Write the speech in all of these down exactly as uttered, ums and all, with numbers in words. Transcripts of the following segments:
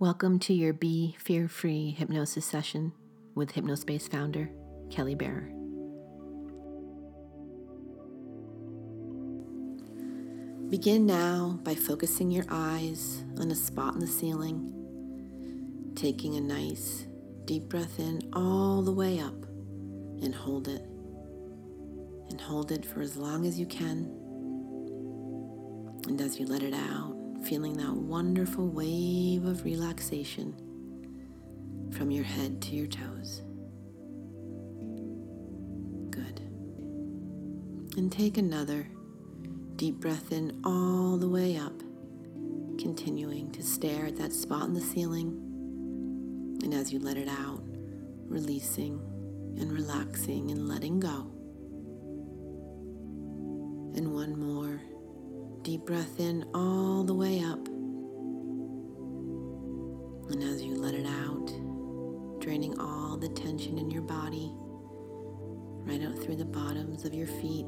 Welcome to your Be Fear-Free hypnosis session with Hypnospace founder, Kelly Bearer. Begin now by focusing your eyes on a spot in the ceiling, taking a nice deep breath in all the way up and hold it. And hold it for as long as you can. And as you let it out, feeling that wonderful wave of relaxation from your head to your toes. Good. And take another deep breath in all the way up, continuing to stare at that spot in the ceiling. And as you let it out, releasing and relaxing and letting go. And one more deep breath in all the way up. And as you let it out, draining all the tension in your body, right out through the bottoms of your feet.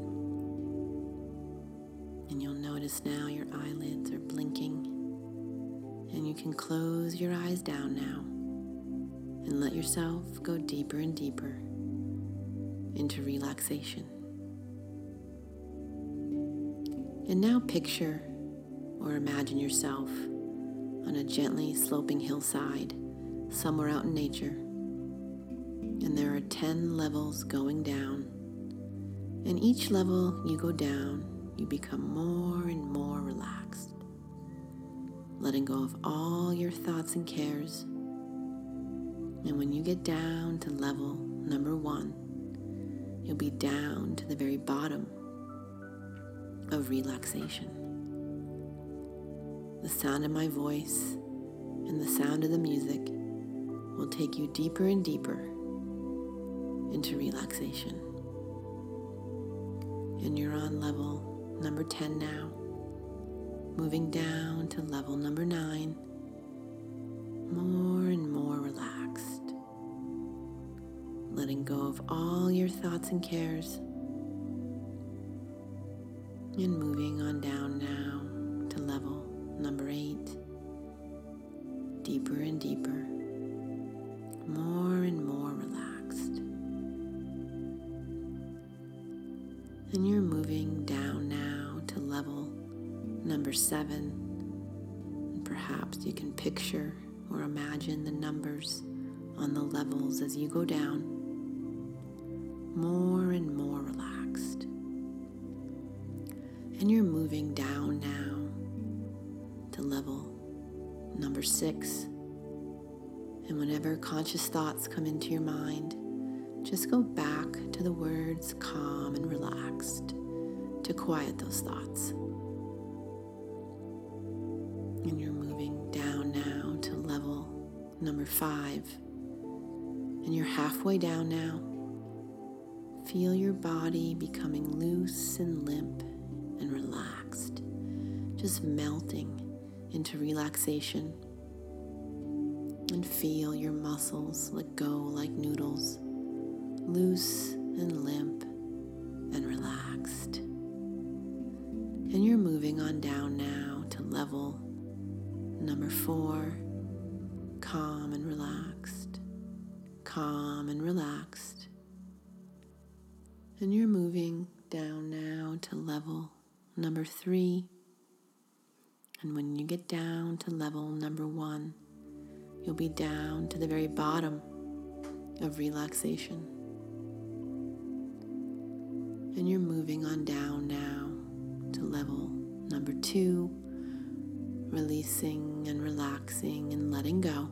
And you'll notice now your eyelids are blinking. And you can close your eyes down now and let yourself go deeper and deeper into relaxation. And now picture or imagine yourself on a gently sloping hillside somewhere out in nature. And there are ten levels going down. And each level you go down, you become more and more relaxed, letting go of all your thoughts and cares. And when you get down to level number one, you'll be down to the very bottom of relaxation. The sound of my voice and the sound of the music will take you deeper and deeper into relaxation. And you're on level number ten now, moving down to level number nine, more and more relaxed, letting go of all your thoughts and cares. And moving on down now to level number eight, deeper and deeper, more and more relaxed. And you're moving down now to level number seven. And perhaps you can picture or imagine the numbers on the levels as you go down, more and more relaxed. And you're moving down now to level number six. And whenever conscious thoughts come into your mind, just go back to the words calm and relaxed to quiet those thoughts. And you're moving down now to level number five. And you're halfway down now. Feel your body becoming loose and limp and relaxed, just melting into relaxation. And feel your muscles let go like noodles, loose and limp and relaxed. And you're moving on down now to level number four, calm and relaxed, calm and relaxed. And you're moving down now to level number three. And when you get down to level number one, you'll be down to the very bottom of relaxation. And you're moving on down now to level number two, releasing and relaxing and letting go.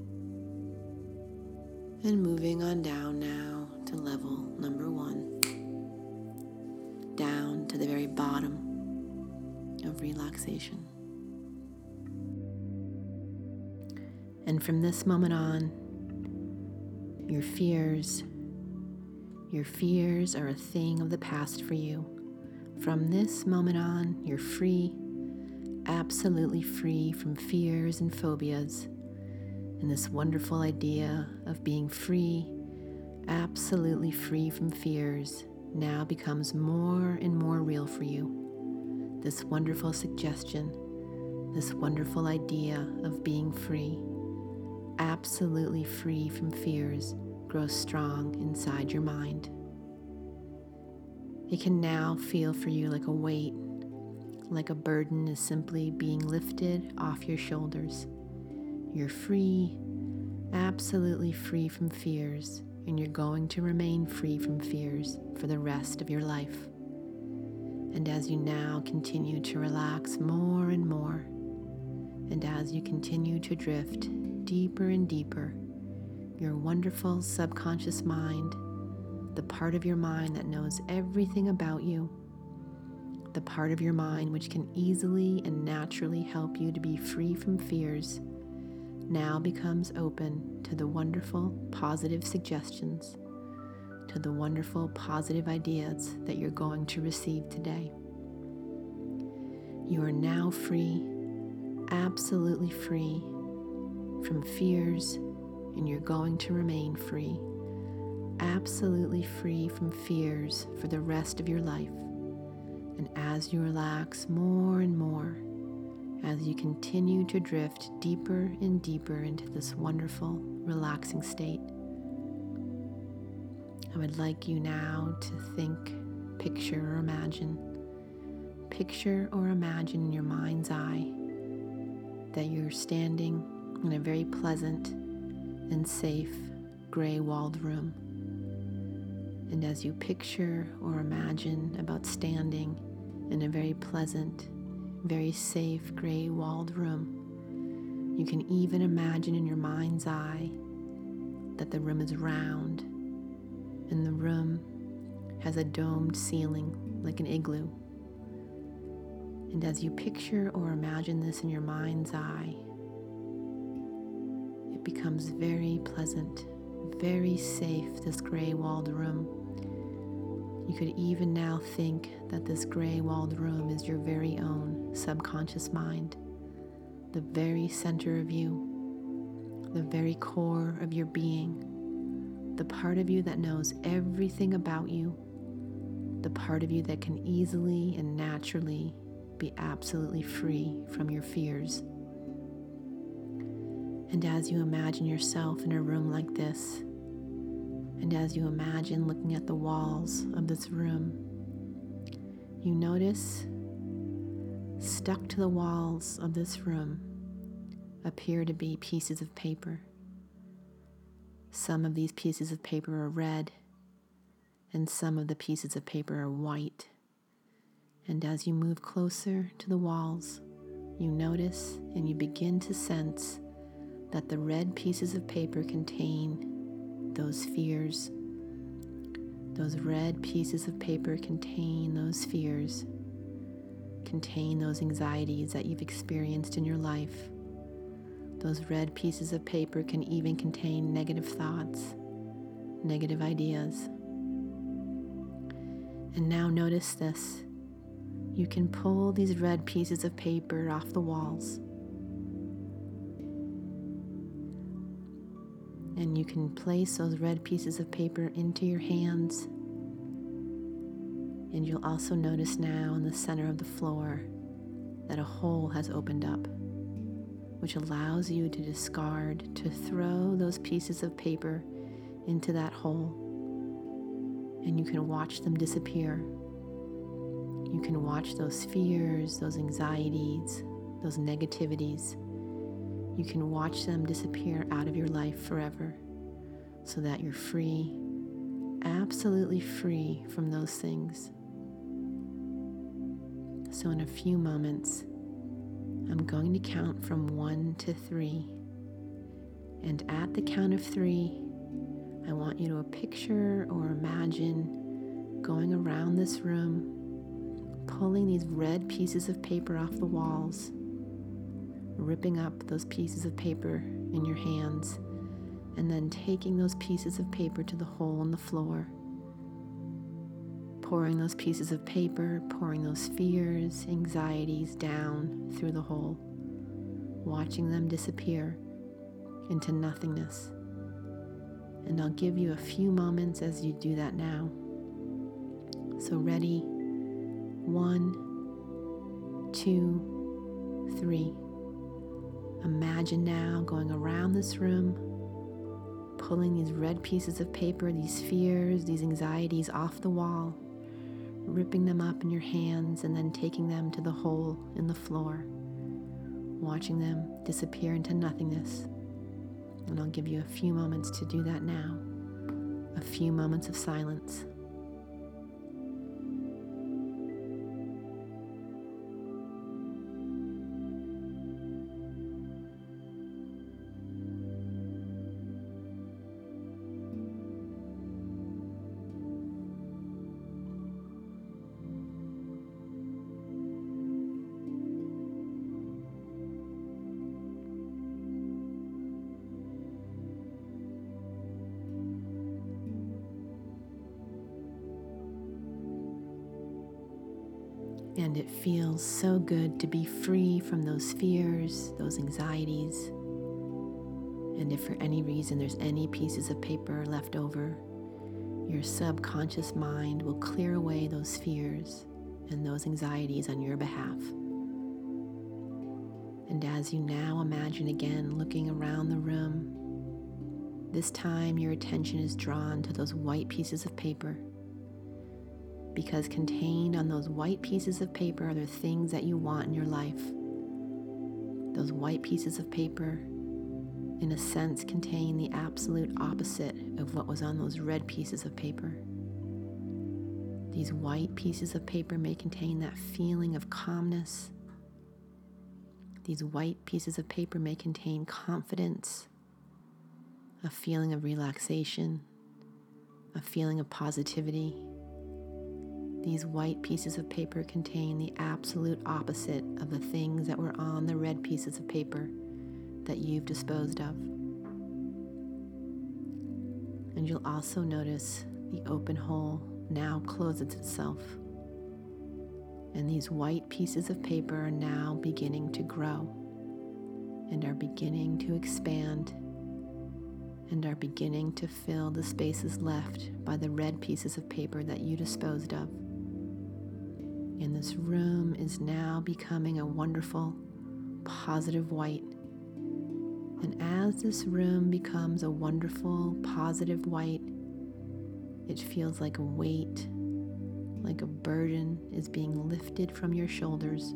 And moving on down now to level number one, down to the very bottom of relaxation. And from this moment on, your fears, your fears are a thing of the past for you. From this moment on, you're free, absolutely free from fears and phobias. And this wonderful idea of being free, absolutely free from fears, now becomes more and more real for you. This wonderful suggestion, this wonderful idea of being free absolutely free from fears grows strong inside your mind. It can now feel for you like a weight, like a burden is simply being lifted off your shoulders. You're free, absolutely free from fears, and you're going to remain free from fears for the rest of your life. And as you now continue to relax more and more, and as you continue to drift deeper and deeper, your wonderful subconscious mind, the part of your mind that knows everything about you, the part of your mind which can easily and naturally help you to be free from fears, now becomes open to the wonderful positive suggestions, to the wonderful positive ideas that you're going to receive today. You are now free, absolutely free from fears, and you're going to remain free, absolutely free from fears for the rest of your life. And as you relax more and more, as you continue to drift deeper and deeper into this wonderful, relaxing state, I would like you now to think, picture, or imagine, picture or imagine in your mind's eye that you're standing in a very pleasant and safe gray-walled room. And as you picture or imagine about standing in a very pleasant, very safe gray-walled room, you can even imagine in your mind's eye that the room is round and the room has a domed ceiling like an igloo. And as you picture or imagine this in your mind's eye, it becomes very pleasant, very safe, this gray-walled room. You could even now think that this gray-walled room is your very own subconscious mind, the very center of you, the very core of your being, the part of you that knows everything about you, the part of you that can easily and naturally be absolutely free from your fears. And as you imagine yourself in a room like this, and as you imagine looking at the walls of this room, you notice stuck to the walls of this room appear to be pieces of paper. Some of these pieces of paper are red, and some of the pieces of paper are white. And as you move closer to the walls, you notice and you begin to sense that the red pieces of paper contain those fears. Those red pieces of paper contain those fears, contain those anxieties that you've experienced in your life. Those red pieces of paper can even contain negative thoughts, negative ideas. And now notice this. You can pull these red pieces of paper off the walls. And you can place those red pieces of paper into your hands. And you'll also notice now in the center of the floor that a hole has opened up, which allows you to discard, to throw those pieces of paper into that hole. And you can watch them disappear. You can watch those fears, those anxieties, those negativities. You can watch them disappear out of your life forever so that you're free, absolutely free from those things. So in a few moments, I'm going to count from one to three. And at the count of three, I want you to picture or imagine going around this room, pulling these red pieces of paper off the walls, ripping up those pieces of paper in your hands, and then taking those pieces of paper to the hole in the floor, pouring those pieces of paper, pouring those fears, anxieties down through the hole, watching them disappear into nothingness. And I'll give you a few moments as you do that now. So ready, one, two, three. Imagine now going around this room, pulling these red pieces of paper, these fears, these anxieties off the wall, ripping them up in your hands and then taking them to the hole in the floor, watching them disappear into nothingness. And I'll give you a few moments to do that now, a few moments of silence. And it feels so good to be free from those fears, those anxieties. And if for any reason there's any pieces of paper left over, your subconscious mind will clear away those fears and those anxieties on your behalf. And as you now imagine again looking around the room, this time your attention is drawn to those white pieces of paper, because contained on those white pieces of paper are the things that you want in your life. Those white pieces of paper, in a sense, contain the absolute opposite of what was on those red pieces of paper. These white pieces of paper may contain that feeling of calmness. These white pieces of paper may contain confidence, a feeling of relaxation, a feeling of positivity. These white pieces of paper contain the absolute opposite of the things that were on the red pieces of paper that you've disposed of. And you'll also notice the open hole now closes itself. And these white pieces of paper are now beginning to grow and are beginning to expand and are beginning to fill the spaces left by the red pieces of paper that you disposed of. And this room is now becoming a wonderful, positive white. And as this room becomes a wonderful, positive white, it feels like a weight, like a burden is being lifted from your shoulders.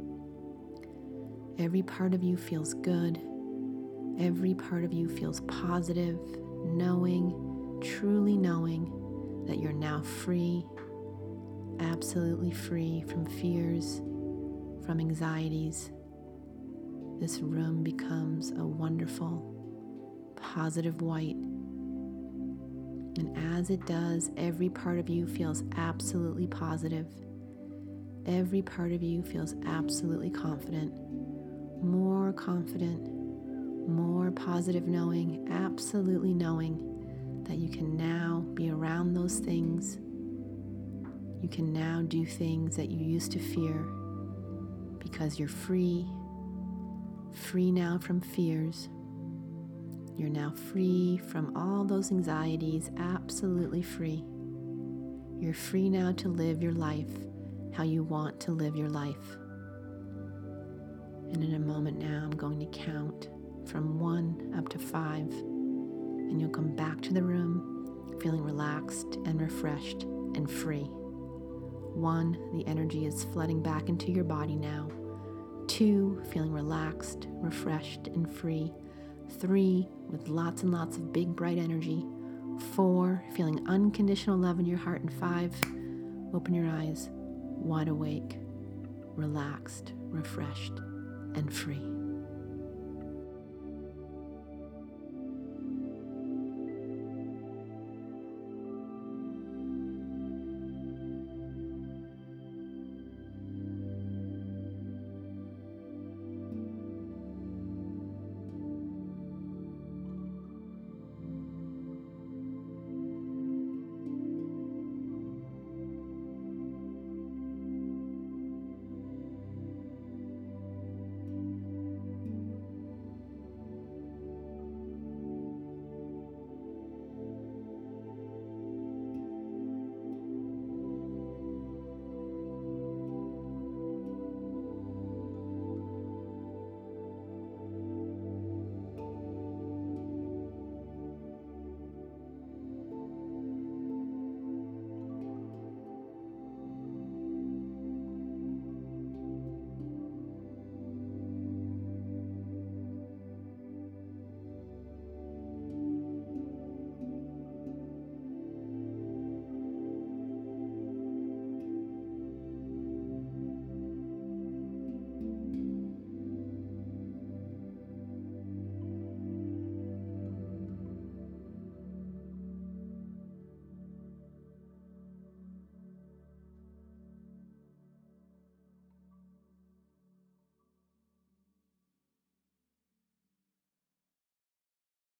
Every part of you feels good. Every part of you feels positive, knowing, truly knowing that you're now free, absolutely free from fears, from anxieties. This room becomes a wonderful, positive white. And as it does, every part of you feels absolutely positive. Every part of you feels absolutely confident, more confident, more positive knowing, absolutely knowing that you can now be around those things. You can now do things that you used to fear because you're free, free now from fears. You're now free from all those anxieties, absolutely free. You're free now to live your life how you want to live your life. And in a moment now, I'm going to count from one up to five, and you'll come back to the room feeling relaxed and refreshed and free. One, the energy is flooding back into your body now. Two, feeling relaxed, refreshed, and free. Three, with lots and lots of big, bright energy. Four, feeling unconditional love in your heart. And five, open your eyes, wide awake, relaxed, refreshed, and free.